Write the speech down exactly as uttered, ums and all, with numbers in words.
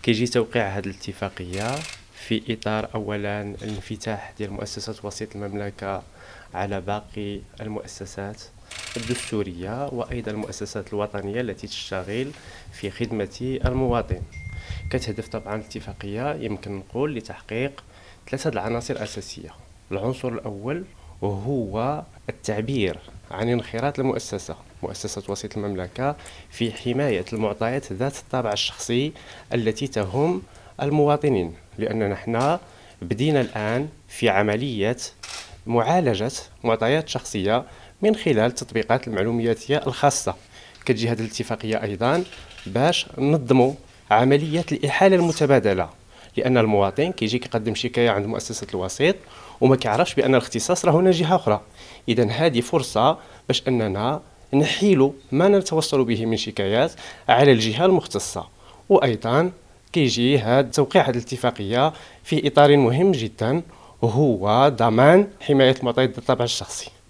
كيجي توقيع هذه الاتفاقية في إطار أولا الانفتاح ديال مؤسسات وسيط المملكة على باقي المؤسسات الدستورية وأيضا المؤسسات الوطنية التي تشتغل في خدمة المواطن. كتهدف طبعا الاتفاقية يمكن نقول لتحقيق ثلاثة العناصر أساسية. العنصر الأول وهو التعبير عن انخراط المؤسسة مؤسسة وسيط المملكة في حماية المعطيات ذات الطابع الشخصي التي تهم المواطنين، لأننا نحن بدينا الآن في عملية معالجة معطيات شخصية من خلال التطبيقات المعلوماتية الخاصة. كتجي هذه الاتفاقية أيضا باش ننظموا عملية الإحالة المتبادلة، لأن المواطن كيجي كيقدم شكاية عند مؤسسة الوسيط وما كيعرفش بأن الاختصاص راه هنا جهة أخرى. إذن هذه فرصة باش أننا نحيل ما نتوصل به من شكايات على الجهة المختصة. وأيضا كيجي هذا توقيع هذه الاتفاقية في إطار مهم جدا وهو ضمان حماية المعطيات ذات الطابع الشخصي.